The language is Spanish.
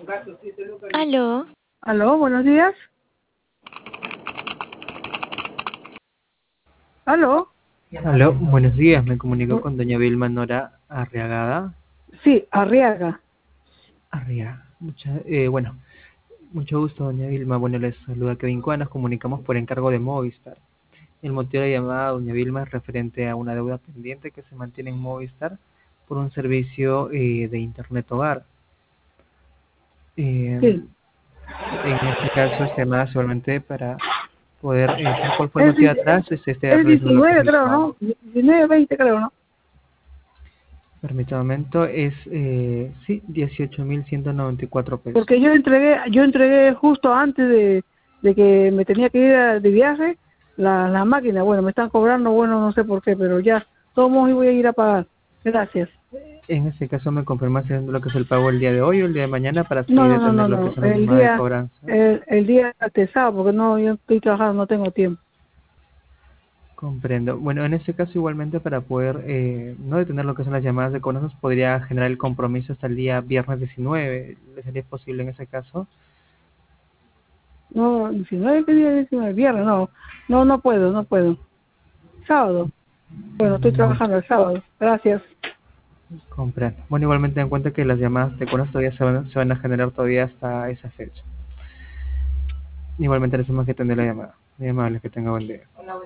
Aló, Aló, buenos días. Aló. Aló, buenos días, me comunico Mm, con doña Vilma Nora Arriagada. Sí, Arriaga. Arriaga, bueno, mucho gusto doña Vilma. Bueno, les saluda Kevin Cuá, nos comunicamos por encargo de Movistar. El motivo de la llamada, doña Vilma, es referente a una deuda pendiente que se mantiene en Movistar por un servicio de Internet Hogar. Eh, Sí. en este caso, esta llamada solamente para poder saber cuál fue el Es, motivo de dieci- atrás, se esté es realizando lo que es 19, el creo, pago. ¿no? 19, 20, creo, ¿no? Permítame un momento, es, sí, 18.194 pesos. Porque yo entregué justo antes de que me tenía que ir de viaje la máquina. Bueno, me están cobrando, bueno, no sé por qué, pero ya, todos modos voy a ir a pagar. Gracias. En este caso me confirma haciendo lo que es el pago el día de hoy o el día de mañana para así No, no, no, no, detener lo que no. es una llamada de cobranza. El día de sábado, porque no, yo estoy trabajando, no tengo tiempo. Comprendo. Bueno, en este caso igualmente para poder no detener lo que son las llamadas de cobranza podría generar el compromiso hasta el día viernes 19. ¿Le sería posible en ese caso? No, 19, ¿qué día es 19? Viernes, no. No, no puedo, no puedo. Sábado. Bueno, estoy Bueno, trabajando el sábado. Gracias. comprendo. Bueno, igualmente ten en cuenta que las llamadas de cobranza todavía se van a generar todavía hasta esa fecha. Igualmente les tenemos que atender la llamada. Muy amable, que tenga buen día.